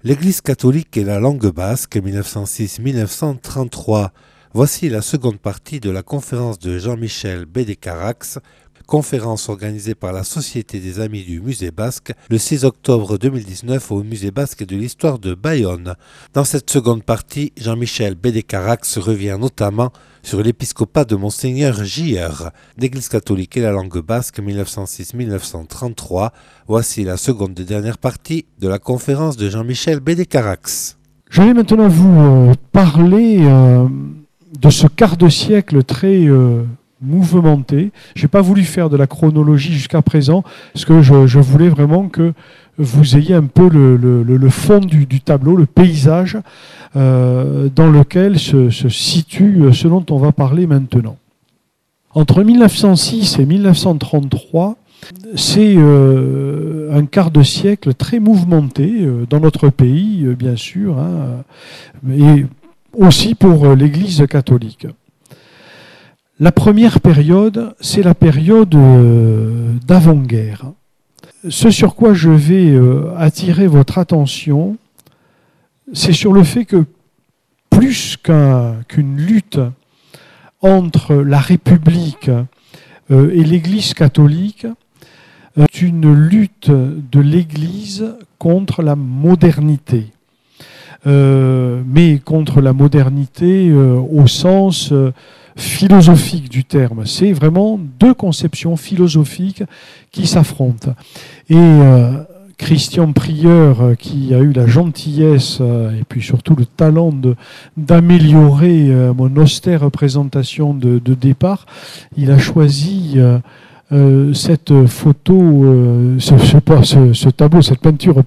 L'Église catholique et la langue basque, 1906-1933. Voici la seconde partie de la conférence de Jean-Michel Bédécarax, conférence organisée par la Société des Amis du Musée Basque le 6 octobre 2019 au Musée Basque de l'Histoire de Bayonne. Dans cette seconde partie, Jean-Michel Bédécarax revient notamment sur l'épiscopat de Monseigneur J.R. l'Église catholique et la langue basque 1906-1933. Voici la seconde et dernière partie de la conférence de Jean-Michel Bédécarax. Je vais maintenant vous parler de ce quart de siècle très mouvementé. Je n'ai pas voulu faire de la chronologie jusqu'à présent, parce que je voulais vraiment que vous ayez un peu le fond du tableau, le paysage dans lequel se situe ce dont on va parler maintenant. Entre 1906 et 1933, c'est un quart de siècle très mouvementé dans notre pays, bien sûr, et aussi pour l'Église catholique. La première période, c'est la période d'avant-guerre. Ce sur quoi je vais attirer votre attention, c'est sur le fait que plus qu'une lutte entre la République et l'Église catholique, c'est une lutte de l'Église contre la modernité. Mais contre la modernité au sens philosophique du terme. C'est vraiment deux conceptions philosophiques qui s'affrontent. Et Christian Prieur, qui a eu la gentillesse et puis surtout le talent d'améliorer mon austère présentation de départ, il a choisi cette photo, ce tableau, cette peinture,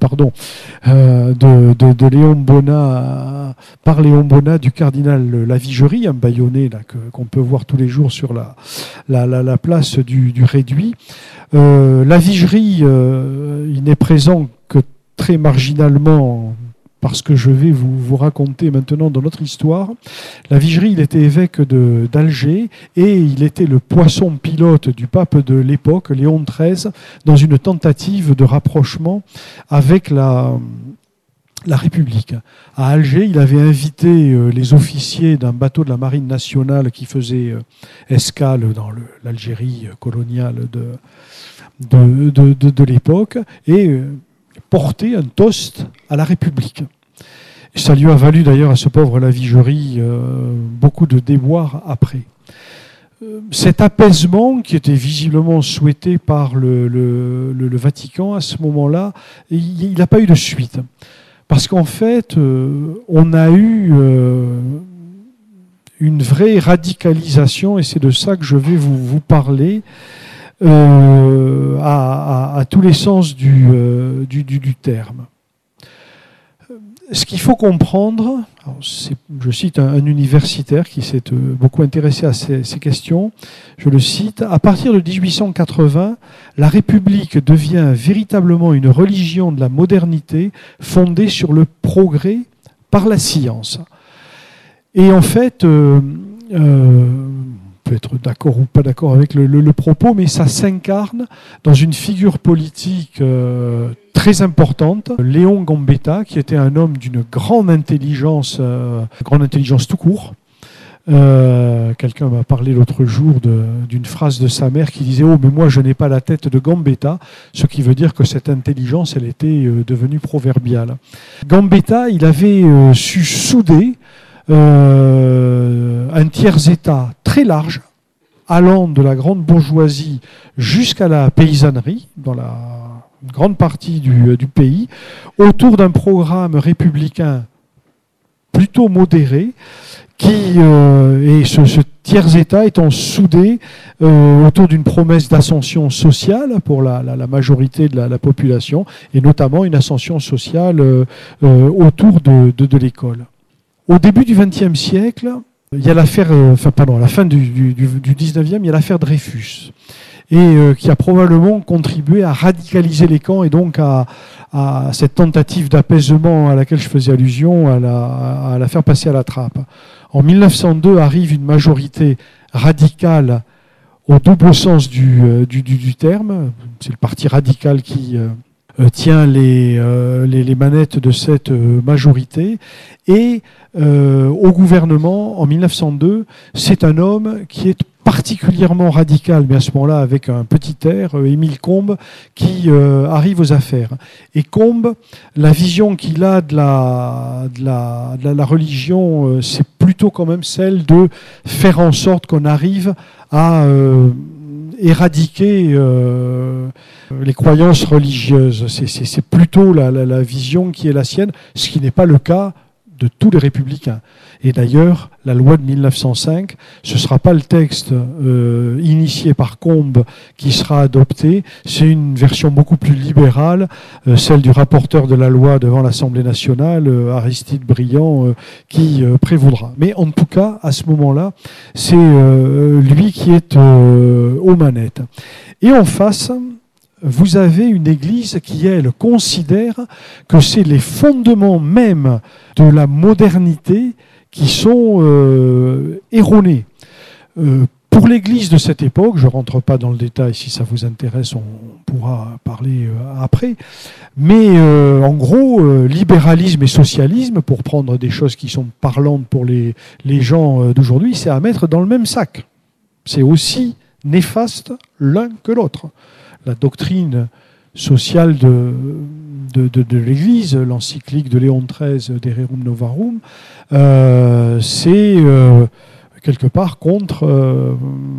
de Léon Bonnat, par Léon Bonnat du cardinal Lavigerie, un Bayonnais qu'on peut voir tous les jours sur la place du Réduit. Lavigerie, il n'est présent que très marginalement, parce que je vais vous raconter maintenant dans notre histoire. Lavigerie, il était évêque d'Alger et il était le poisson pilote du pape de l'époque, Léon XIII, dans une tentative de rapprochement avec la République. À Alger, il avait invité les officiers d'un bateau de la marine nationale qui faisait escale dans l'Algérie coloniale de l'époque et porter un toast à la République. Ça lui a valu d'ailleurs à ce pauvre Lavigerie beaucoup de déboires après. Cet apaisement qui était visiblement souhaité par le Vatican à ce moment-là, il n'a pas eu de suite. Parce qu'en fait, on a eu une vraie radicalisation, et c'est de ça que je vais vous parler, à tous les sens du terme. Ce qu'il faut comprendre, je cite un universitaire qui s'est beaucoup intéressé à ces questions, je le cite, à partir de 1880, la République devient véritablement une religion de la modernité fondée sur le progrès par la science. Et en fait, peut être d'accord ou pas d'accord avec le propos, mais ça s'incarne dans une figure politique très importante, Léon Gambetta, qui était un homme d'une grande intelligence tout court. Quelqu'un m'a parlé l'autre jour d'une phrase de sa mère qui disait « Oh, mais moi, je n'ai pas la tête de Gambetta », ce qui veut dire que cette intelligence, elle était devenue proverbiale. Gambetta, il avait su souder un tiers-état très large, allant de la grande bourgeoisie jusqu'à la paysannerie, dans la grande partie du pays, autour d'un programme républicain plutôt modéré, et ce tiers-état étant soudé autour d'une promesse d'ascension sociale pour la majorité de la population, et notamment une ascension sociale autour de l'école. Au début du XXe siècle, il y a l'affaire, à la fin du XIXe, il y a l'affaire Dreyfus, et qui a probablement contribué à radicaliser les camps et donc à cette tentative d'apaisement à laquelle je faisais allusion, à la faire passer à la trappe. En 1902 arrive une majorité radicale au double sens du terme. C'est le parti radical qui tient les manettes de cette majorité. Et au gouvernement, en 1902, c'est un homme qui est particulièrement radical, mais à ce moment-là avec un petit air, Émile Combes, qui arrive aux affaires. Et Combes, la vision qu'il a de la religion, c'est plutôt quand même celle de faire en sorte qu'on arrive à éradiquer les croyances religieuses. C'est plutôt la vision qui est la sienne, ce qui n'est pas le cas de tous les républicains. Et d'ailleurs, la loi de 1905, ce ne sera pas le texte initié par Combes qui sera adopté, c'est une version beaucoup plus libérale, celle du rapporteur de la loi devant l'Assemblée nationale, Aristide Briand, qui prévaudra. Mais en tout cas, à ce moment-là, c'est lui qui est aux manettes. Et en face, vous avez une église qui, elle, considère que c'est les fondements même de la modernité qui sont erronés. Pour l'église de cette époque, je ne rentre pas dans le détail, si ça vous intéresse, on pourra parler après, mais en gros, libéralisme et socialisme, pour prendre des choses qui sont parlantes pour les gens d'aujourd'hui, c'est à mettre dans le même sac. C'est aussi néfaste l'un que l'autre. La doctrine sociale de l'Église, l'encyclique de Léon XIII, De Rerum Novarum, c'est quelque part contre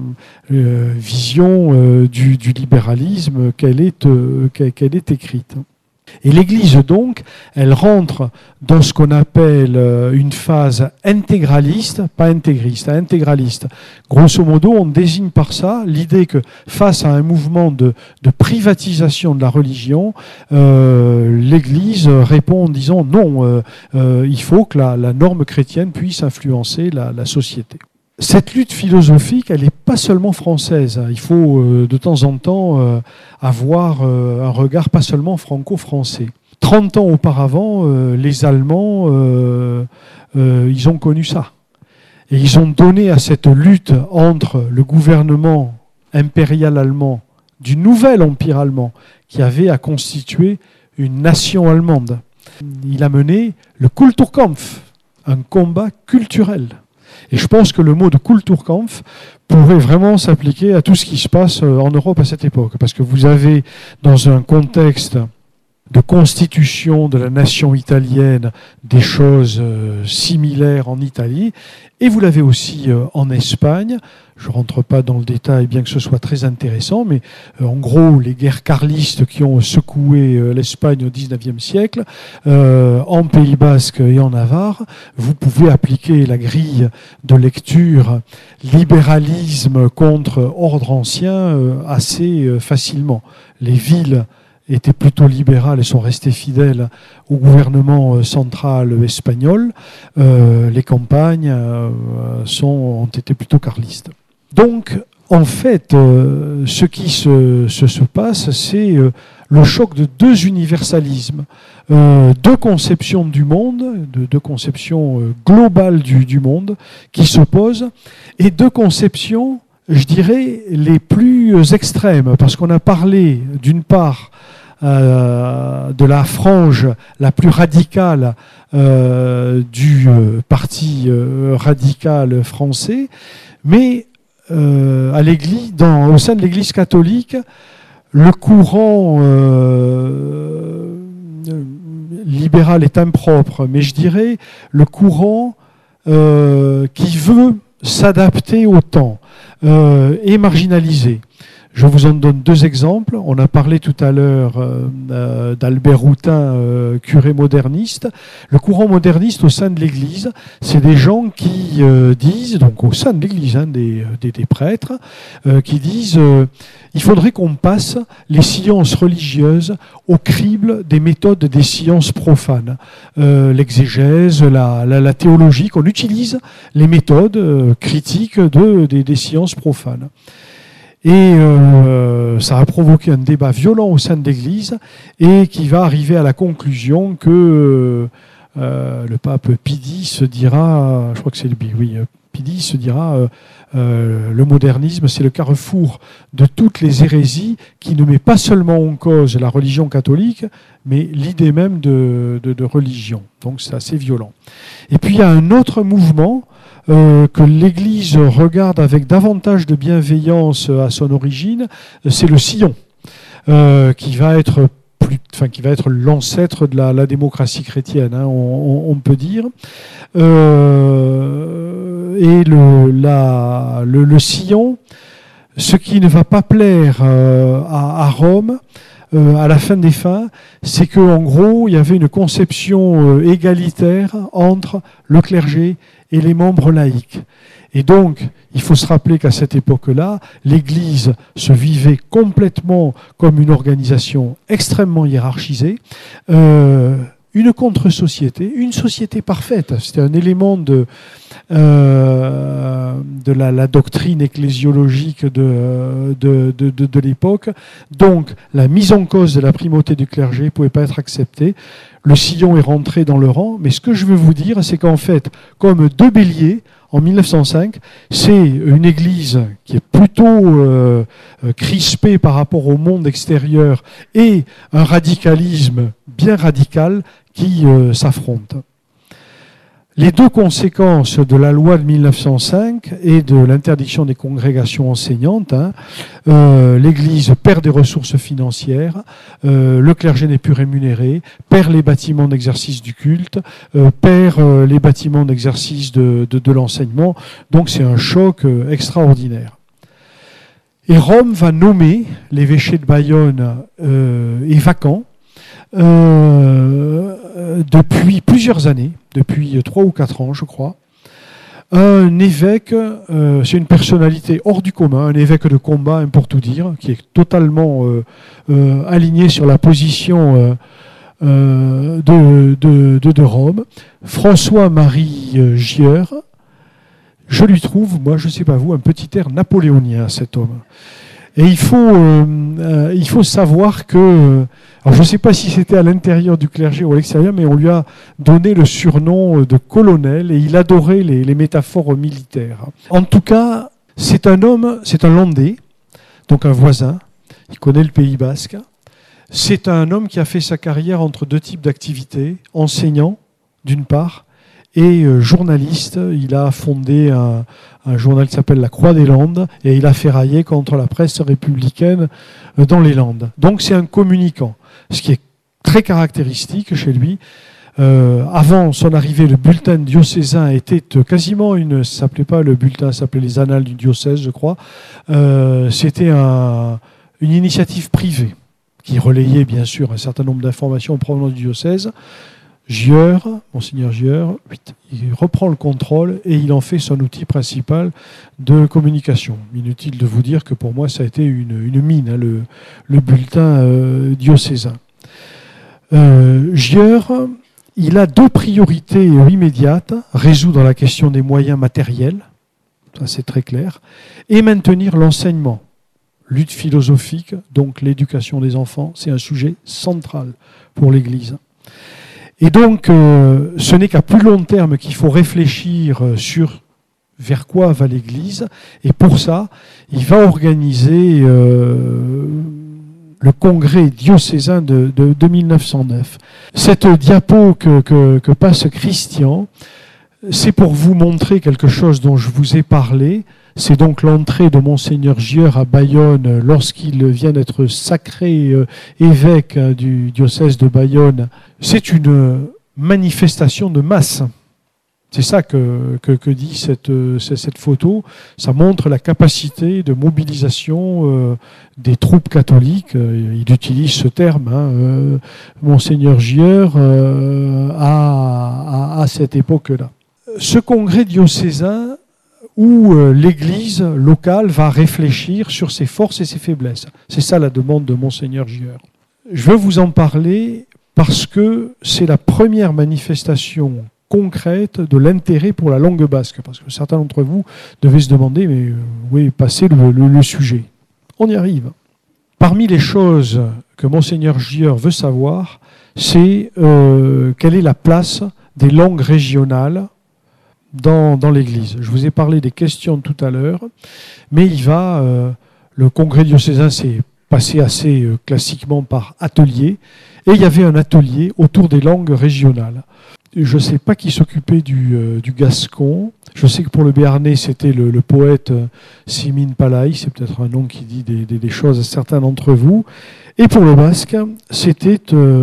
vision du libéralisme qu'elle est écrite. Et l'Église, donc, elle rentre dans ce qu'on appelle une phase intégraliste, pas intégriste, intégraliste. Grosso modo, on désigne par ça l'idée que face à un mouvement de privatisation de la religion, l'Église répond en disant non, il faut que la norme chrétienne puisse influencer la société. Cette lutte philosophique, elle n'est pas seulement française. Il faut de temps en temps avoir un regard pas seulement franco-français. 30 ans auparavant, les Allemands, ils ont connu ça. Et ils ont donné à cette lutte entre le gouvernement impérial allemand, du nouvel empire allemand, qui avait à constituer une nation allemande. Il a mené le Kulturkampf, un combat culturel. Et je pense que le mot de Kulturkampf pourrait vraiment s'appliquer à tout ce qui se passe en Europe à cette époque. Parce que vous avez, dans un contexte de constitution de la nation italienne, des choses similaires en Italie, et vous l'avez aussi en Espagne. Je ne rentre pas dans le détail, bien que ce soit très intéressant, mais en gros, les guerres carlistes qui ont secoué l'Espagne au XIXe siècle, en Pays Basque et en Navarre, vous pouvez appliquer la grille de lecture libéralisme contre ordre ancien assez facilement. Les villes étaient plutôt libérales et sont restées fidèles au gouvernement central espagnol. Les campagnes ont été plutôt carlistes. Donc, en fait, ce qui se passe, c'est le choc de deux universalismes, deux conceptions du monde, deux conceptions globales du monde qui s'opposent, et deux conceptions, je dirais, les plus extrêmes, parce qu'on a parlé d'une part de la frange la plus radicale du parti radical français, mais à l'Église, au sein de l'Église catholique, le courant libéral est impropre, mais je dirais le courant qui veut s'adapter au temps est marginalisé. Je vous en donne deux exemples. On a parlé tout à l'heure d'Albert Routin, curé moderniste. Le courant moderniste au sein de l'Église, c'est des gens qui disent, donc au sein de l'Église, des prêtres, qui disent il faudrait qu'on passe les sciences religieuses au crible des méthodes des sciences profanes. L'exégèse, la théologie, qu'on utilise les méthodes critiques des sciences profanes. Et ça a provoqué un débat violent au sein de l'Église et qui va arriver à la conclusion que le pape Pie X dira, je crois que c'est lui, oui, Pidi se dira le modernisme, c'est le carrefour de toutes les hérésies qui ne met pas seulement en cause la religion catholique, mais l'idée même de religion. Donc c'est assez violent. Et puis il y a un autre mouvement que l'Église regarde avec davantage de bienveillance à son origine, c'est le sillon, qui va être l'ancêtre de la démocratie chrétienne, hein, on peut dire. Et le sillon, ce qui ne va pas plaire à Rome, à la fin des fins, c'est qu'en gros, il y avait une conception égalitaire entre le clergé et les membres laïcs. Et donc, il faut se rappeler qu'à cette époque-là, l'Église se vivait complètement comme une organisation extrêmement hiérarchisée, une contre-société, une société parfaite. C'était un élément de la doctrine ecclésiologique de l'époque. Donc, la mise en cause de la primauté du clergé ne pouvait pas être acceptée. Le sillon est rentré dans le rang. Mais ce que je veux vous dire, c'est qu'en fait, comme deux béliers, en 1905, c'est une église qui est plutôt crispée par rapport au monde extérieur et un radicalisme bien radical qui s'affrontent. Les deux conséquences de la loi de 1905 et de l'interdiction des congrégations enseignantes, l'Église perd des ressources financières, le clergé n'est plus rémunéré, perd les bâtiments d'exercice du culte, perd les bâtiments d'exercice de l'enseignement. Donc c'est un choc extraordinaire. Et Rome va nommer l'évêché de Bayonne est vacant depuis plusieurs années, depuis 3 ou 4 ans, je crois. Un évêque, c'est une personnalité hors du commun, un évêque de combat, hein, pour tout dire, qui est totalement aligné sur la position de Rome. François-Marie Gieur, je lui trouve, moi je ne sais pas vous, un petit air napoléonien, cet homme. Et il faut savoir que, alors je ne sais pas si c'était à l'intérieur du clergé ou à l'extérieur, mais on lui a donné le surnom de colonel et il adorait les métaphores militaires. En tout cas, c'est un homme, c'est un Landais, donc un voisin, il connaît le Pays basque. C'est un homme qui a fait sa carrière entre deux types d'activités, enseignant d'une part, et journaliste. Il a fondé un journal qui s'appelle La Croix des Landes et il a ferraillé contre la presse républicaine dans les Landes. Donc c'est un communicant, ce qui est très caractéristique chez lui. Avant son arrivée, le bulletin diocésain était quasiment ça s'appelait pas le bulletin, ça s'appelait les Annales du diocèse, je crois. C'était une initiative privée qui relayait bien sûr un certain nombre d'informations en provenance du diocèse. Gieur, Monseigneur Gieur, il reprend le contrôle et il en fait son outil principal de communication. Inutile de vous dire que pour moi, ça a été une mine, hein, le bulletin diocésain. Gieur, il a 2 priorités immédiates, résoudre la question des moyens matériels, ça c'est très clair, et maintenir l'enseignement. Lutte philosophique, donc l'éducation des enfants, c'est un sujet central pour l'Église. Et donc, ce n'est qu'à plus long terme qu'il faut réfléchir sur vers quoi va l'Église. Et pour ça, il va organiser le congrès diocésain de 1909. Cette diapo que passe Christian, c'est pour vous montrer quelque chose dont je vous ai parlé. C'est donc l'entrée de Monseigneur Gieur à Bayonne lorsqu'il vient d'être sacré évêque du diocèse de Bayonne. C'est une manifestation de masse. C'est ça que dit cette photo. Ça montre la capacité de mobilisation des troupes catholiques. Il utilise ce terme, hein, Monseigneur Gieur, à cette époque-là. Ce congrès diocésain où l'Église locale va réfléchir sur ses forces et ses faiblesses. C'est ça la demande de Monseigneur Gieur. Je veux vous en parler parce que c'est la première manifestation concrète de l'intérêt pour la langue basque. Parce que certains d'entre vous devaient se demander, mais où est passé le sujet? On y arrive. Parmi les choses que Monseigneur Gieur veut savoir, c'est quelle est la place des langues régionales dans l'Église. Je vous ai parlé des questions tout à l'heure, mais le congrès diocésain s'est passé assez classiquement par atelier, et il y avait un atelier autour des langues régionales. Je ne sais pas qui s'occupait du gascon. Je sais que pour le béarnais, c'était le poète Simin Palay. C'est peut-être un nom qui dit des choses à certains d'entre vous. Et pour le basque, c'était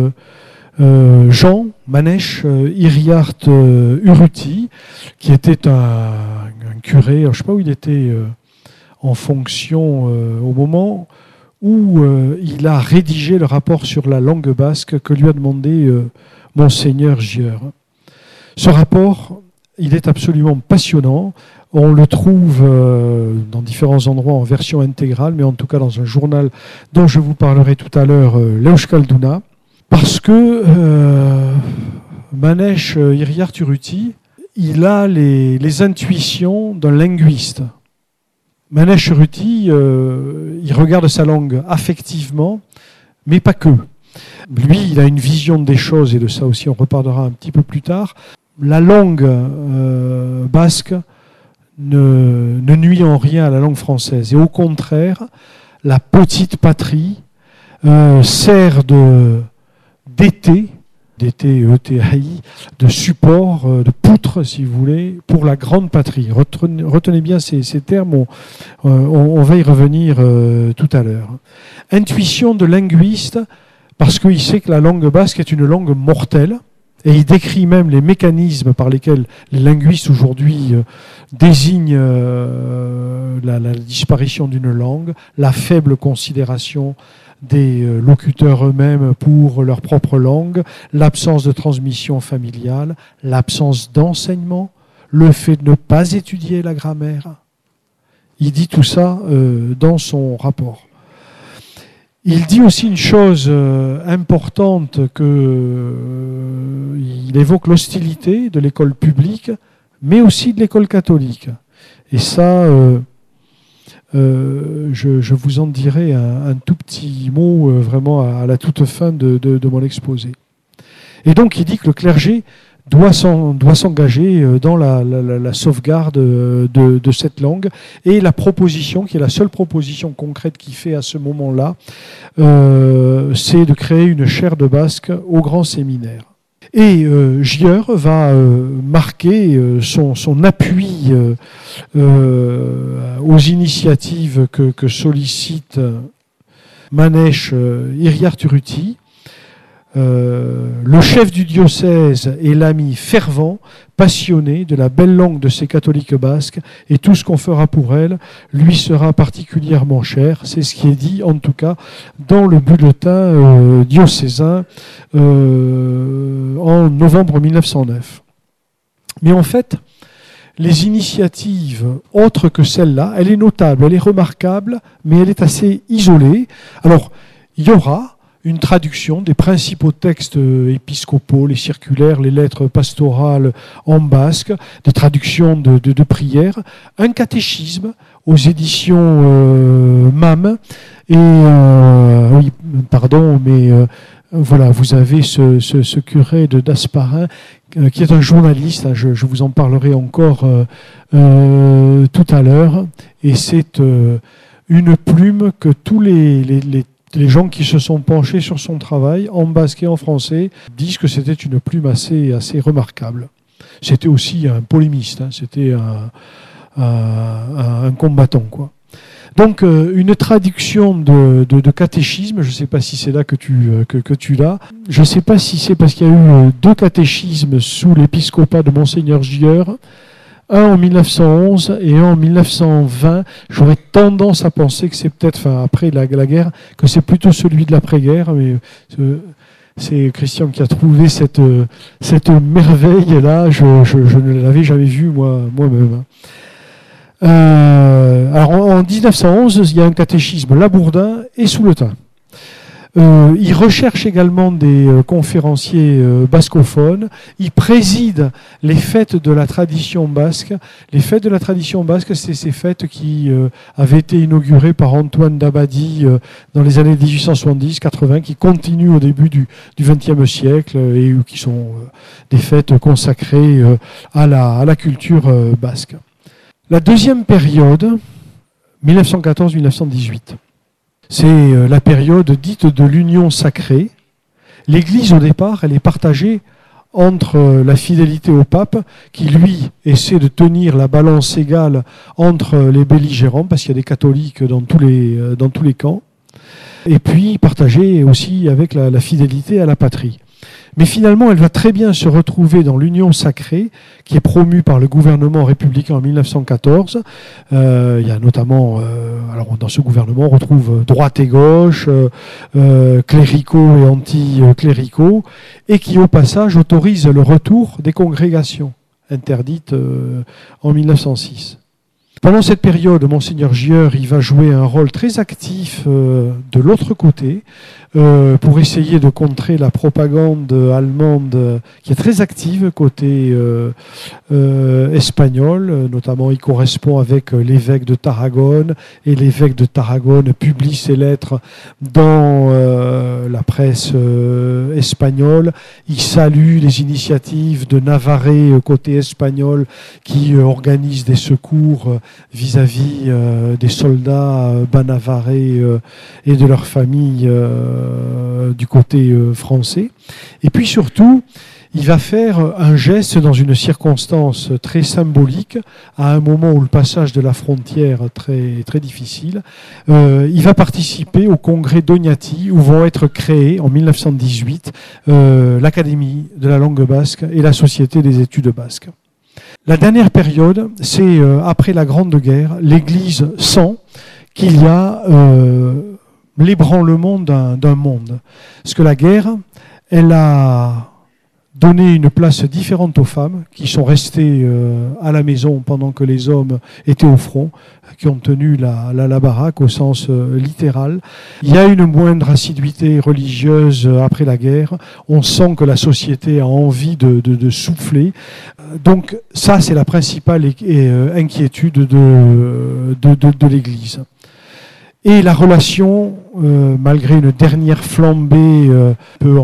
Jean Manèche Iriart Urruti, qui était un curé. Je ne sais pas où il était en fonction au moment où il a rédigé le rapport sur la langue basque que lui a demandé Monseigneur Gieur. Ce rapport, il est absolument passionnant. On le trouve dans différents endroits en version intégrale, mais en tout cas dans un journal dont je vous parlerai tout à l'heure, l'Euskalduna, parce que Manèche Iriart Urruti, il a les intuitions d'un linguiste. Manèche Urruti, il regarde sa langue affectivement, mais pas que. Lui, il a une vision des choses, et de ça aussi on reparlera un petit peu plus tard. La langue basque ne nuit en rien à la langue française. Et au contraire, la petite patrie sert d'été, ETAI, de support, de poutre, si vous voulez, pour la grande patrie. Retenez bien ces termes, on va y revenir tout à l'heure. Intuition de linguiste, parce qu'il sait que la langue basque est une langue mortelle, et il décrit même les mécanismes par lesquels les linguistes aujourd'hui désignent la disparition d'une langue, la faible considération des locuteurs eux-mêmes pour leur propre langue, l'absence de transmission familiale, l'absence d'enseignement, le fait de ne pas étudier la grammaire. Il dit tout ça dans son rapport. Il dit aussi une chose importante, il évoque l'hostilité de l'école publique, mais aussi de l'école catholique. Et ça, je vous en dirai un tout petit mot vraiment à la toute fin de mon exposé. Et donc il dit que le clergé doit s'engager dans la sauvegarde de cette langue. Et la proposition, qui est la seule proposition concrète qu'il fait à ce moment-là, c'est de créer une chaire de basque au grand séminaire. Et Gieur va marquer son appui aux initiatives que sollicite Manèche Iriart Urruti. Le chef du diocèse est l'ami fervent, passionné de la belle langue de ces catholiques basques, et tout ce qu'on fera pour elle lui sera particulièrement cher. C'est ce qui est dit, en tout cas, dans le bulletin diocésain en novembre 1909. Mais en fait, les initiatives autres que celle-là, elle est notable, elle est remarquable, mais elle est assez isolée. Alors, il y aura une traduction des principaux textes épiscopaux, les circulaires, les lettres pastorales en basque, des traductions de prières, un catéchisme aux éditions MAM. Et oui, pardon, mais voilà, vous avez ce curé d'Asparin qui est un journaliste, hein, je vous en parlerai encore tout à l'heure, et c'est une plume que tous les gens qui se sont penchés sur son travail, en basque et en français, disent que c'était une plume assez remarquable. C'était aussi un polémiste, hein, c'était un combattant, quoi. Donc, une traduction de catéchisme, je ne sais pas si c'est là que tu l'as, je ne sais pas si c'est parce qu'il y a eu 2 catéchismes sous l'épiscopat de Monseigneur Gieur, un en 1911 et un en 1920. J'aurais tendance à penser que c'est peut-être, après la guerre, que c'est plutôt celui de l'après-guerre, mais c'est Christian qui a trouvé cette merveille-là. Je ne l'avais jamais vue moi-même. Alors en 1911, il y a un catéchisme Labourdin et Souletin. Il recherche également des conférenciers bascophones. Il préside les fêtes de la tradition basque. Les fêtes de la tradition basque, c'est ces fêtes qui avaient été inaugurées par Antoine Dabadi dans les années 1870-80, qui continuent au début du XXe siècle et qui sont des fêtes consacrées à la culture basque. La deuxième période, 1914-1918. C'est la période dite de l'union sacrée. L'Église, au départ, elle est partagée entre la fidélité au pape, qui, lui, essaie de tenir la balance égale entre les belligérants, parce qu'il y a des catholiques dans tous les camps, et puis partagée aussi avec la fidélité à la patrie. Mais finalement, elle va très bien se retrouver dans l'union sacrée, qui est promue par le gouvernement républicain en 1914. Il y a notamment, alors dans ce gouvernement, on retrouve droite et gauche, cléricaux et anti-cléricaux, et qui au passage autorise le retour des congrégations interdites en 1906. Pendant cette période, Monseigneur Gieur, il va jouer un rôle très actif de l'autre côté pour essayer de contrer la propagande allemande qui est très active côté espagnol. Notamment, il correspond avec l'évêque de Tarragone et l'évêque de Tarragone publie ses lettres dans la presse espagnole. Il salue les initiatives de Navarrete côté espagnol qui organise des secours vis-à-vis des soldats banavarais et de leurs familles du côté français. Et puis surtout, il va faire un geste dans une circonstance très symbolique, à un moment où le passage de la frontière est très, très difficile. Il va participer au congrès d'Oñati, où vont être créés en 1918 l'Académie de la langue basque et la Société des études basques. La dernière période, c'est après la Grande Guerre, l'Église sent qu'il y a l'ébranlement d'un monde. Parce que la guerre, elle a donné une place différente aux femmes qui sont restées à la maison pendant que les hommes étaient au front, qui ont tenu la baraque au sens littéral. Il y a une moindre assiduité religieuse après la guerre. On sent que la société a envie de souffler. Donc ça, c'est la principale inquiétude de l'Église. Et la relation, malgré une dernière flambée peu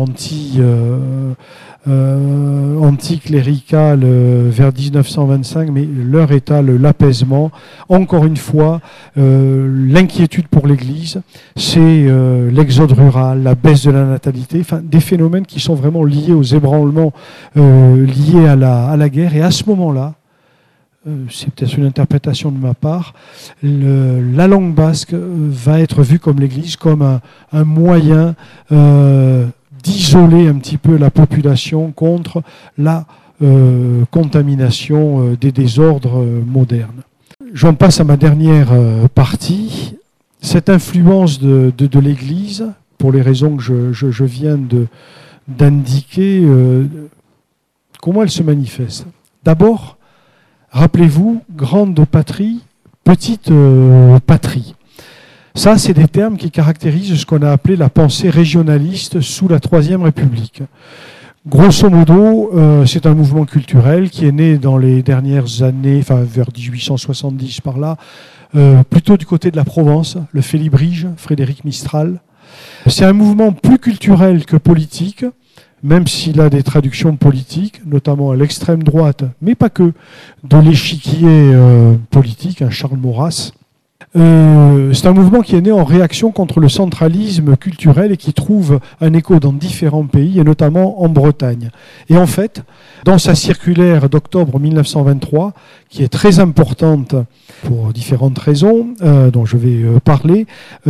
anticléricale vers 1925, mais l'heure est à l'apaisement. Encore une fois, l'inquiétude pour l'Église, c'est l'exode rural, la baisse de la natalité, enfin, des phénomènes qui sont vraiment liés aux ébranlements liés à la guerre. Et à ce moment-là, c'est peut-être une interprétation de ma part, la langue basque va être vue comme l'Église, comme un moyen d'isoler un petit peu la population contre la contamination des désordres modernes. J'en passe à ma dernière partie. Cette influence de l'Église, pour les raisons que je viens d'indiquer, comment elle se manifeste? D'abord, rappelez-vous, grande patrie, petite patrie. Ça, c'est des termes qui caractérisent ce qu'on a appelé la pensée régionaliste sous la Troisième République. Grosso modo, c'est un mouvement culturel qui est né dans les dernières années, enfin vers 1870 par là, plutôt du côté de la Provence, le Félibrige, Frédéric Mistral. C'est un mouvement plus culturel que politique, même s'il a des traductions politiques, notamment à l'extrême droite, mais pas que, de l'échiquier politique, Charles Maurras. C'est un mouvement qui est né en réaction contre le centralisme culturel et qui trouve un écho dans différents pays, et notamment en Bretagne. Et en fait, dans sa circulaire d'octobre 1923, qui est très importante pour différentes raisons, dont je vais parler,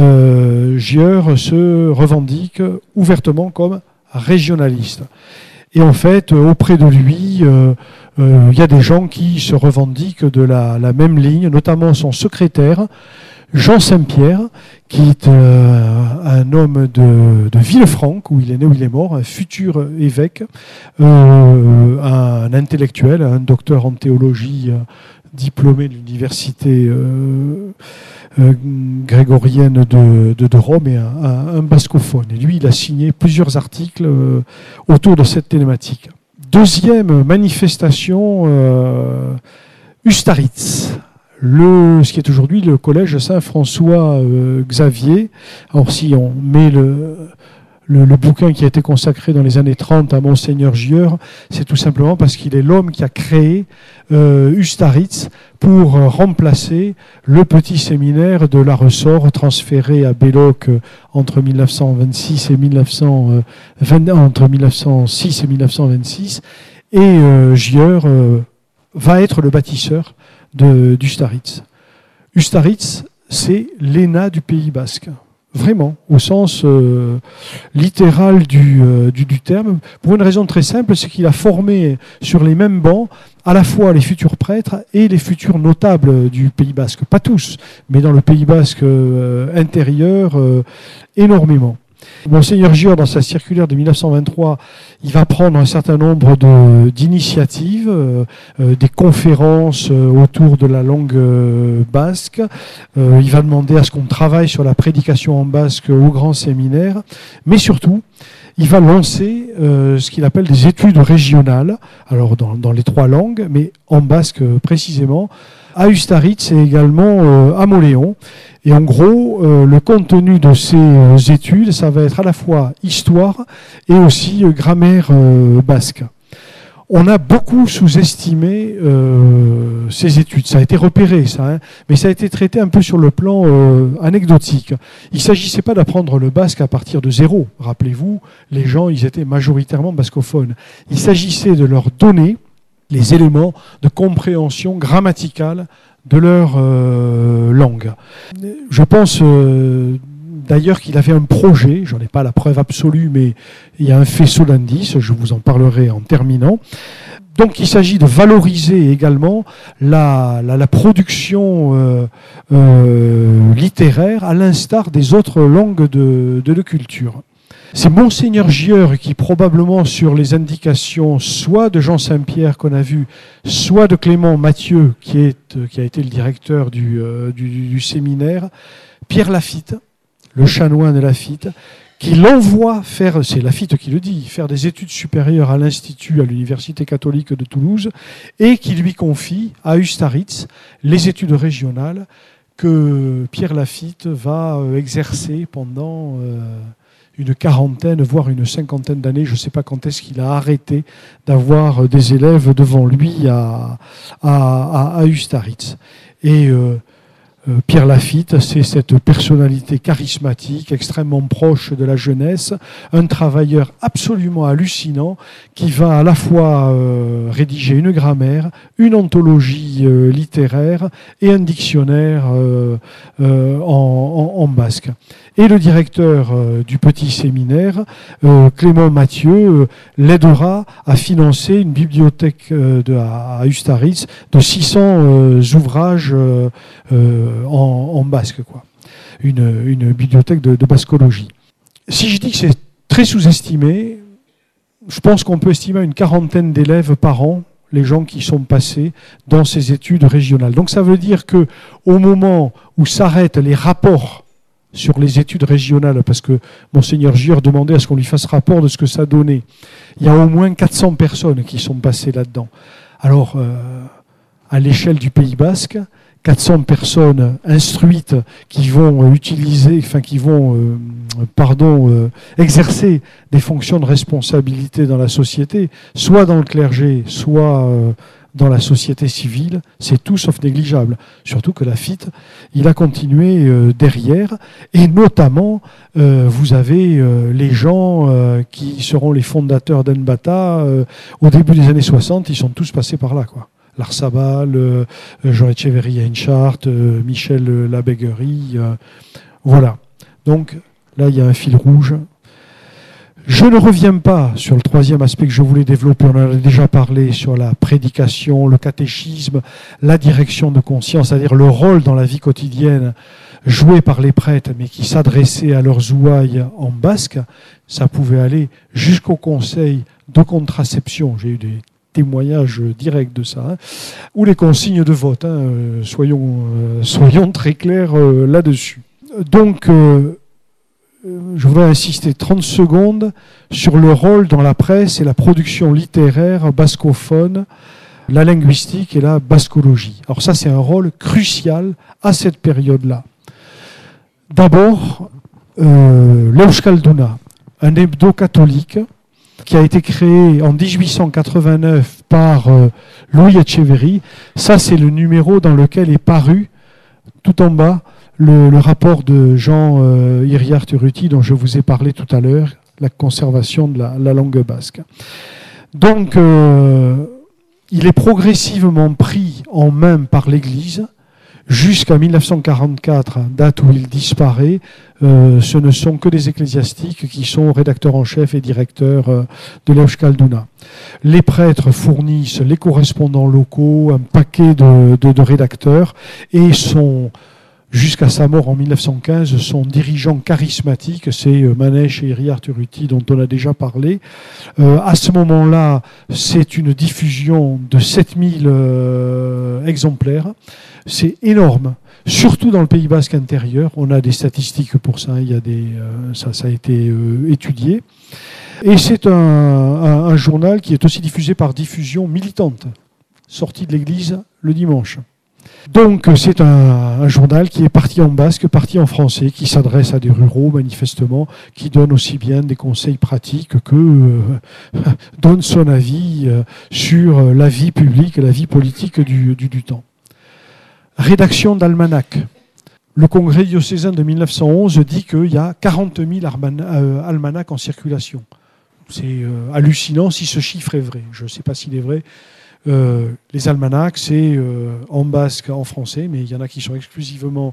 Gieur se revendique ouvertement comme régionaliste. Et en fait, auprès de lui, il y a des gens qui se revendiquent de la même ligne, notamment son secrétaire, Jean Saint-Pierre, qui est un homme de Villefranche, où il est né, où il est mort, un futur évêque, un intellectuel, un docteur en théologie diplômé de l'université grégorienne de Rome et un bascophone. Et lui, il a signé plusieurs articles autour de cette thématique. Deuxième manifestation, Ustaritz, ce qui est aujourd'hui le collège Saint-François Xavier. Alors si on met le bouquin qui a été consacré dans les années 30 à Monseigneur Gieur, c'est tout simplement parce qu'il est l'homme qui a créé Ustaritz pour remplacer le petit séminaire de La Ressort transféré à Belloc entre 1926 et 1926. Et Gieur va être le bâtisseur d'Ustaritz. Ustaritz, c'est l'ENA du Pays Basque. Vraiment, au sens littéral du terme, pour une raison très simple, c'est qu'il a formé sur les mêmes bancs à la fois les futurs prêtres et les futurs notables du Pays Basque. Pas tous, mais dans le Pays Basque intérieur, énormément. Monseigneur Gieur, dans sa circulaire de 1923, il va prendre un certain nombre d'initiatives, des conférences autour de la langue basque. Il va demander à ce qu'on travaille sur la prédication en basque au grand séminaire. Mais surtout, il va lancer ce qu'il appelle des études régionales, alors dans les 3 langues, mais en basque précisément, à Ustaritz et également à Mauléon. Et en gros, le contenu de ces études, ça va être à la fois histoire et aussi grammaire basque. On a beaucoup sous-estimé ces études. Ça a été repéré, ça, mais ça a été traité un peu sur le plan anecdotique. Il ne s'agissait pas d'apprendre le basque à partir de zéro. Rappelez-vous, les gens, ils étaient majoritairement bascophones. Il s'agissait de leur donner les éléments de compréhension grammaticale de leur langue. Je pense d'ailleurs qu'il avait un projet, j'en ai pas la preuve absolue, mais il y a un faisceau d'indices, je vous en parlerai en terminant. Donc il s'agit de valoriser également la production littéraire à l'instar des autres langues de culture. C'est Monseigneur Gieur qui, probablement sur les indications soit de Jean Saint-Pierre qu'on a vu, soit de Clément Mathieu, qui a été le directeur du séminaire, Pierre Lafitte, le chanoine de Lafitte, qui l'envoie faire, c'est Lafitte qui le dit, faire des études supérieures à l'Institut, à l'Université catholique de Toulouse, et qui lui confie à Ustaritz les études régionales que Pierre Lafitte va exercer pendant une quarantaine, voire une cinquantaine d'années. Je ne sais pas quand est-ce qu'il a arrêté d'avoir des élèves devant lui à Ustaritz. Et Pierre Lafitte, c'est cette personnalité charismatique, extrêmement proche de la jeunesse, un travailleur absolument hallucinant qui va à la fois rédiger une grammaire, une anthologie littéraire et un dictionnaire en basque. Et le directeur du petit séminaire, Clément Mathieu, l'aidera à financer une bibliothèque à Ustaritz de 600 ouvrages en basque, quoi. Une bibliothèque de bascologie. Si je dis que c'est très sous-estimé, je pense qu'on peut estimer une quarantaine d'élèves par an, les gens qui sont passés dans ces études régionales. Donc ça veut dire que au moment où s'arrêtent les rapports sur les études régionales, parce que Monseigneur Gieur demandait à ce qu'on lui fasse rapport de ce que ça donnait, il y a au moins 400 personnes qui sont passées là-dedans. Alors, à l'échelle du Pays Basque, 400 personnes instruites qui vont exercer des fonctions de responsabilité dans la société, soit dans le clergé, soit dans la société civile, c'est tout sauf négligeable. Surtout que Lafitte, il a continué derrière, et notamment, vous avez les gens qui seront les fondateurs d'Enbata, au début des années 60, ils sont tous passés par là, quoi. Larsabal, Jean Etcheverry Einchart, Michel Labéguerie, voilà. Donc là, il y a un fil rouge. Je ne reviens pas sur le troisième aspect que je voulais développer, on en a déjà parlé, sur la prédication, le catéchisme, la direction de conscience, c'est-à-dire le rôle dans la vie quotidienne joué par les prêtres, mais qui s'adressaient à leurs ouailles en basque. Ça pouvait aller jusqu'au conseil de contraception. J'ai eu des témoignage direct de ça, ou les consignes de vote, soyons très clairs là-dessus. Donc, je voudrais insister 30 secondes sur le rôle dans la presse et la production littéraire bascophone, la linguistique et la bascologie. Alors ça, c'est un rôle crucial à cette période-là. D'abord, l'Euskalduna, un hebdo catholique qui a été créé en 1889 par Louis Etcheverry. Ça, c'est le numéro dans lequel est paru, tout en bas, le rapport de Jean Iriarte-Urruti, dont je vous ai parlé tout à l'heure, la conservation de la langue basque. Donc, il est progressivement pris en main par l'Église, jusqu'à 1944, date où il disparaît. Ce ne sont que des ecclésiastiques qui sont rédacteurs en chef et directeurs de l'Euskalduna. Les prêtres fournissent les correspondants locaux, un paquet de rédacteurs, et jusqu'à sa mort en 1915, son dirigeant charismatique, c'est Manèche et Iriarte-Urruti, dont on a déjà parlé. À ce moment-là, c'est une diffusion de 7000 exemplaires. C'est énorme, surtout dans le Pays basque intérieur. On a des statistiques pour ça, ça a été étudié. Et c'est un journal qui est aussi diffusé par diffusion militante, sorti de l'église le dimanche. Donc c'est un journal qui est parti en basque, parti en français, qui s'adresse à des ruraux manifestement, qui donne aussi bien des conseils pratiques que donne son avis sur la vie publique et la vie politique du temps. Rédaction d'almanach. Le congrès diocésain de 1911 dit qu'il y a 40 000 almanachs en circulation. C'est hallucinant si ce chiffre est vrai. Je ne sais pas s'il est vrai. Les almanachs, c'est en basque, en français, mais il y en a qui sont exclusivement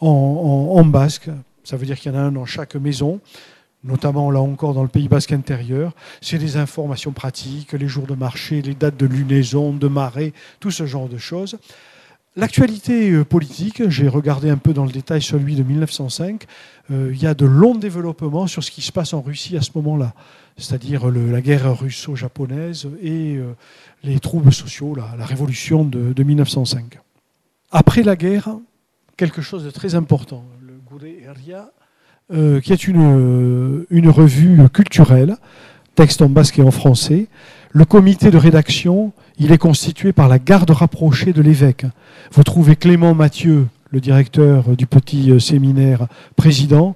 en basque. Ça veut dire qu'il y en a un dans chaque maison, notamment là encore dans le Pays basque intérieur. C'est des informations pratiques, les jours de marché, les dates de lunaison, de marée, tout ce genre de choses. L'actualité politique, j'ai regardé un peu dans le détail celui de 1905, il y a de longs développements sur ce qui se passe en Russie à ce moment-là, c'est-à-dire la guerre russo-japonaise et les troubles sociaux, la révolution de 1905. Après la guerre, quelque chose de très important, le Gure Herria, qui est une revue culturelle, texte en basque et en français. Le comité de rédaction, il est constitué par la garde rapprochée de l'évêque. Vous trouvez Clément Mathieu, le directeur du petit séminaire, président.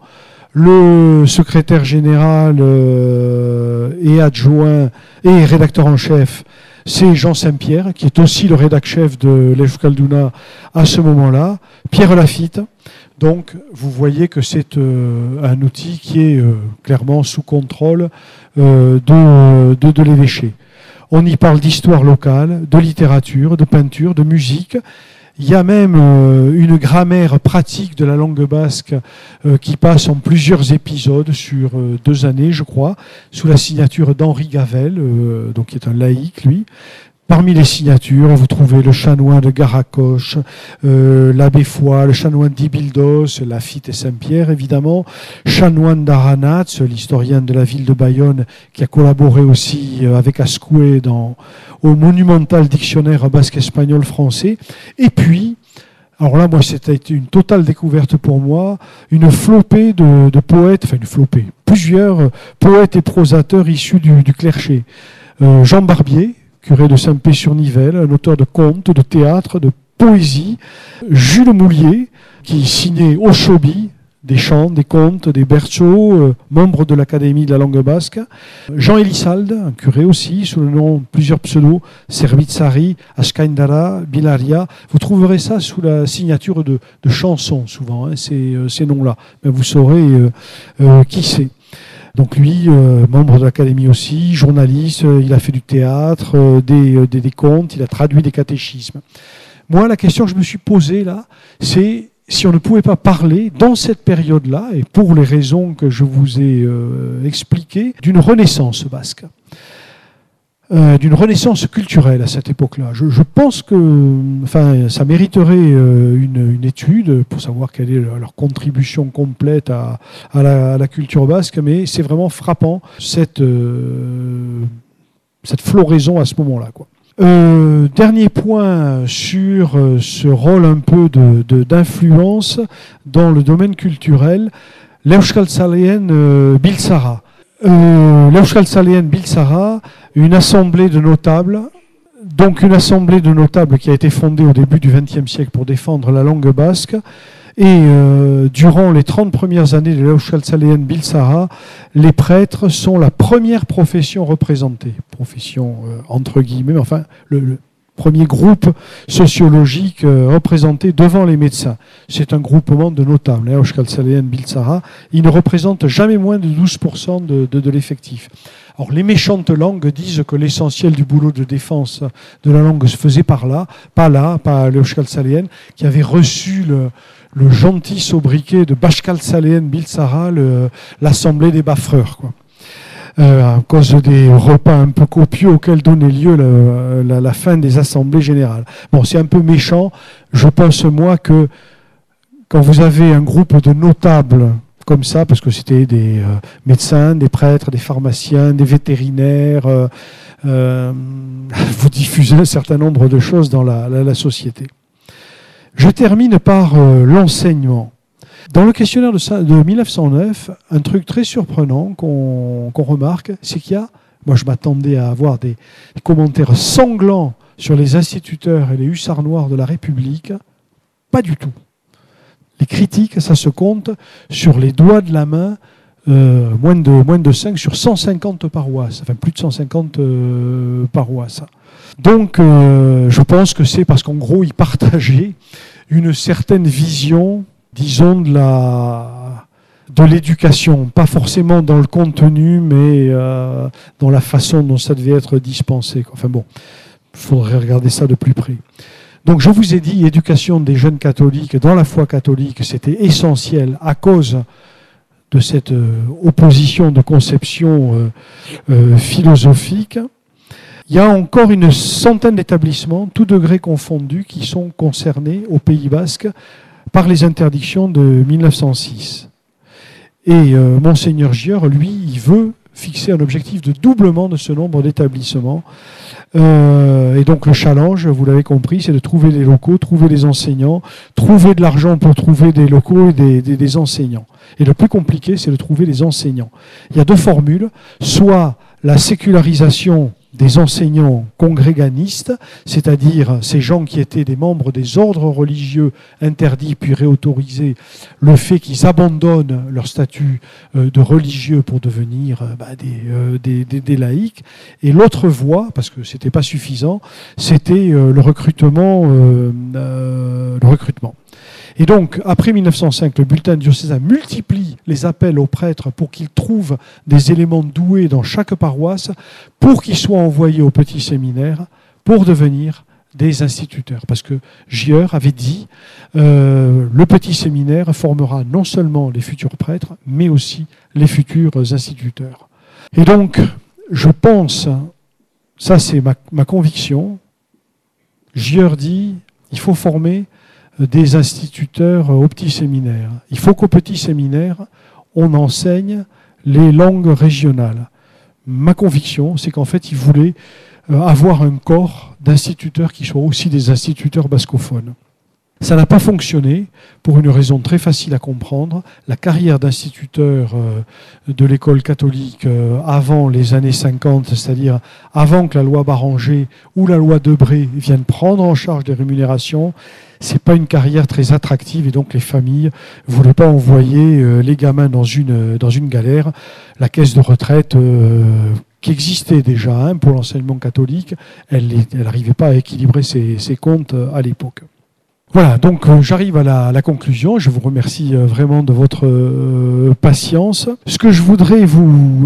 Le secrétaire général et adjoint et rédacteur en chef, c'est Jean Saint-Pierre, qui est aussi le rédac-chef de l'Euskalduna à ce moment-là. Pierre Lafitte. Donc, vous voyez que c'est un outil qui est clairement sous contrôle de l'évêché. On y parle d'histoire locale, de littérature, de peinture, de musique. Il y a même une grammaire pratique de la langue basque qui passe en plusieurs épisodes sur 2 années, je crois, sous la signature d'Henri Gavel, donc qui est un laïc, lui. Parmi les signatures, vous trouvez le chanoine de Garacoche, l'abbé Foy, le chanoine d'Ibildos, Lafitte et Saint-Pierre, évidemment, chanoine d'Aranatz, l'historien de la ville de Bayonne, qui a collaboré aussi avec Ascoué au monumental dictionnaire basque-espagnol-français. Et puis, alors là, moi, c'était une totale découverte pour moi, une flopée de poètes, enfin une flopée, plusieurs poètes et prosateurs issus du clergé. Jean Barbier, curé de Saint-Pé-sur-Nivelle, un auteur de contes, de théâtre, de poésie. Jules Moulier, qui signait au Chobi, des chants, des contes, des berceaux, membre de l'Académie de la langue basque. Jean Elissalde, un curé aussi, sous le nom de plusieurs pseudos, Servitsari, Askaindara, Bilaria. Vous trouverez ça sous la signature de chansons, souvent, ces noms-là. Mais vous saurez qui c'est. Donc lui, membre de l'Académie aussi, journaliste, il a fait du théâtre, des contes, il a traduit des catéchismes. Moi, la question que je me suis posée là, c'est si on ne pouvait pas parler dans cette période-là, et pour les raisons que je vous ai expliquées, d'une renaissance basque. D'une renaissance culturelle à cette époque-là. Je pense que ça mériterait une étude pour savoir quelle est leur contribution complète à la culture basque, mais c'est vraiment frappant cette floraison à ce moment-là, quoi. Dernier point sur ce rôle un peu d'influence dans le domaine culturel, l'Euskaltzalean Biltzara. L'Euskaltzalean Biltzara, une assemblée de notables, donc une assemblée de notables qui a été fondée au début du XXe siècle pour défendre la langue basque. Et durant les 30 premières années de l'Euskaltzalean Biltzara, les prêtres sont la première profession représentée. Profession entre guillemets, enfin le premier groupe sociologique représenté devant les médecins. C'est un groupement de notables, l'Euskaltzalean Biltzara. Il ne représente jamais moins de 12% de l'effectif. Alors, les méchantes langues disent que l'essentiel du boulot de défense de la langue se faisait par là, pas à l'Euskaltzalean, qui avait reçu le gentil sobriquet de Bashkaltzalean Biltzara, l'assemblée des baffreurs, quoi. À cause des repas un peu copieux auxquels donnait lieu la fin des assemblées générales. Bon, c'est un peu méchant. Je pense, moi, que quand vous avez un groupe de notables comme ça, parce que c'était des médecins, des prêtres, des pharmaciens, des vétérinaires, vous diffusez un certain nombre de choses dans la société. Je termine par l'enseignement. Dans le questionnaire de 1909, un truc très surprenant qu'on remarque, c'est qu'il y a, moi je m'attendais à avoir des commentaires sanglants sur les instituteurs et les hussards noirs de la République, pas du tout. Les critiques, ça se compte sur les doigts de la main, moins de 5 sur 150 paroisses, enfin plus de 150 paroisses. Donc je pense que c'est parce qu'en gros ils partageaient une certaine vision, disons, de l'éducation, pas forcément dans le contenu, mais dans la façon dont ça devait être dispensé. Enfin bon, il faudrait regarder ça de plus près. Donc je vous ai dit, éducation des jeunes catholiques dans la foi catholique, c'était essentiel à cause de cette opposition de conception philosophique. Il y a encore une centaine d'établissements, tous degrés confondus, qui sont concernés au Pays Basque par les interdictions de 1906. Et Monseigneur Gieur, lui, il veut fixer un objectif de doublement de ce nombre d'établissements. Et donc le challenge, vous l'avez compris, c'est de trouver des locaux, trouver des enseignants, trouver de l'argent pour trouver des locaux et des enseignants. Et le plus compliqué, c'est de trouver des enseignants. Il y a deux formules, soit la sécularisation des enseignants congréganistes, c'est-à-dire ces gens qui étaient des membres des ordres religieux interdits puis réautorisés, le fait qu'ils abandonnent leur statut de religieux pour devenir des laïcs. Et l'autre voie, parce que ce n'était pas suffisant, c'était le recrutement. Et donc, après 1905, le bulletin diocésain multiplie les appels aux prêtres pour qu'ils trouvent des éléments doués dans chaque paroisse pour qu'ils soient envoyés au petit séminaire pour devenir des instituteurs. Parce que Gieur avait dit le petit séminaire formera non seulement les futurs prêtres, mais aussi les futurs instituteurs. Et donc, je pense, ça c'est ma conviction, Gieur dit il faut former des instituteurs au petit séminaire. Il faut qu'au petit séminaire, on enseigne les langues régionales. Ma conviction, c'est qu'en fait, il voulait avoir un corps d'instituteurs qui soient aussi des instituteurs bascophones. Ça n'a pas fonctionné pour une raison très facile à comprendre. La carrière d'instituteur de l'école catholique avant les années 50, c'est-à-dire avant que la loi Barranger ou la loi Debré viennent prendre en charge des rémunérations, c'est pas une carrière très attractive et donc les familles ne voulaient pas envoyer les gamins dans une galère. La caisse de retraite qui existait déjà pour l'enseignement catholique, elle n'arrivait pas à équilibrer ses comptes à l'époque. Voilà, donc j'arrive à la conclusion. Je vous remercie vraiment de votre patience. Ce que je voudrais vous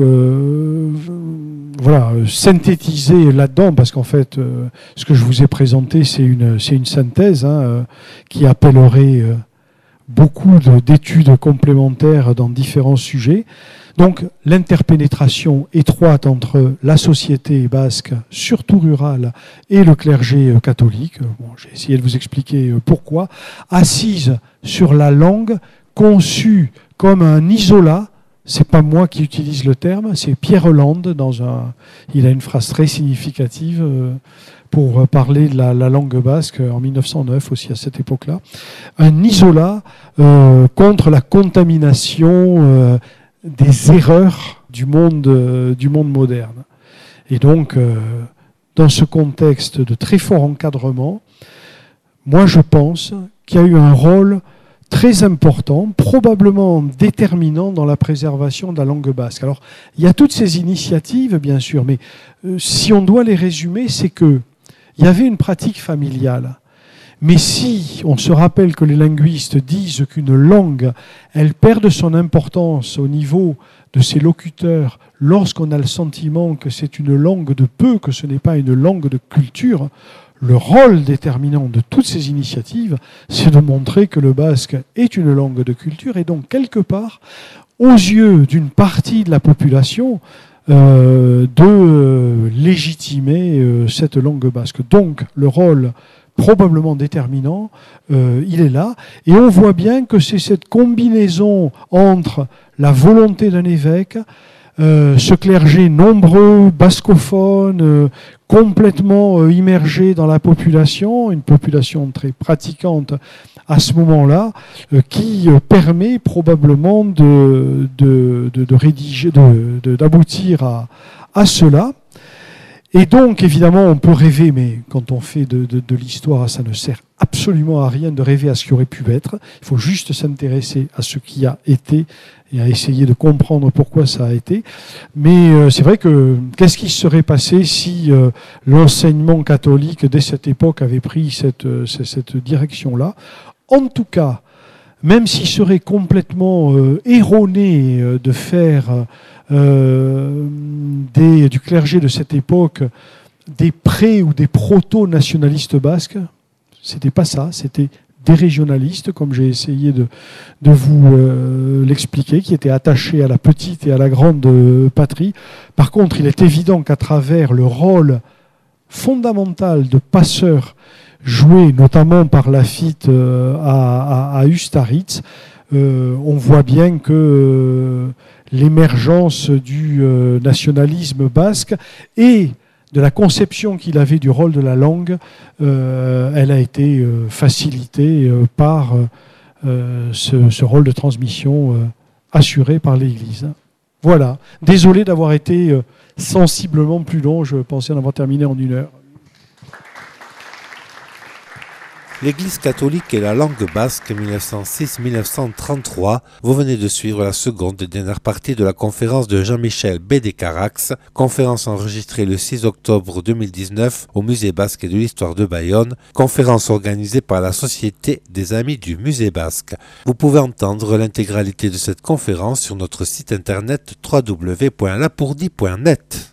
synthétiser là-dedans, parce qu'en fait, ce que je vous ai présenté, c'est une synthèse qui appellerait beaucoup d'études complémentaires dans différents sujets. Donc l'interpénétration étroite entre la société basque, surtout rurale, et le clergé catholique, j'ai essayé de vous expliquer pourquoi, assise sur la langue, conçue comme un isolat. C'est pas moi qui utilise le terme, c'est Pierre Hollande, il a une phrase très significative pour parler de la langue basque en 1909, aussi à cette époque-là. Un isolat contre la contamination des erreurs du monde moderne. Et donc, dans ce contexte de très fort encadrement, moi je pense qu'il y a eu un rôle très important, probablement déterminant dans la préservation de la langue basque. Alors, il y a toutes ces initiatives, bien sûr, mais si on doit les résumer, c'est qu'il y avait une pratique familiale. Mais si on se rappelle que les linguistes disent qu'une langue, elle perd de son importance au niveau de ses locuteurs lorsqu'on a le sentiment que c'est une langue de peu, que ce n'est pas une langue de culture, le rôle déterminant de toutes ces initiatives, c'est de montrer que le basque est une langue de culture et donc, quelque part, aux yeux d'une partie de la population, de légitimer cette langue basque. Donc, le rôle probablement déterminant, il est là. Et on voit bien que c'est cette combinaison entre la volonté d'un évêque, ce clergé nombreux, bascophone, complètement immergé dans la population, une population très pratiquante à ce moment-là, qui permet probablement d'aboutir à cela. Et donc, évidemment, on peut rêver, mais quand on fait de l'histoire, ça ne sert absolument à rien de rêver à ce qui aurait pu être. Il faut juste s'intéresser à ce qui a été et à essayer de comprendre pourquoi ça a été. Mais c'est vrai que qu'est-ce qui serait passé si l'enseignement catholique, dès cette époque, avait pris cette direction-là? En tout cas, même s'il serait complètement erroné de faire du clergé de cette époque des pré- ou des proto-nationalistes basques, c'était pas ça, c'était des régionalistes, comme j'ai essayé de vous l'expliquer, qui étaient attachés à la petite et à la grande patrie. Par contre, il est évident qu'à travers le rôle fondamental de passeur joué notamment par Lafitte à Ustaritz, on voit bien que l'émergence du nationalisme basque et de la conception qu'il avait du rôle de la langue, elle a été facilitée par ce rôle de transmission assuré par l'Église. Voilà. Désolé d'avoir été sensiblement plus long, je pensais en avoir terminé en 1 heure. L'Église catholique et la langue basque 1906-1933, vous venez de suivre la seconde et dernière partie de la conférence de Jean-Michel Bédécarax, conférence enregistrée le 6 octobre 2019 au Musée basque et de l'histoire de Bayonne, conférence organisée par la Société des Amis du Musée basque. Vous pouvez entendre l'intégralité de cette conférence sur notre site internet www.lapourdie.net.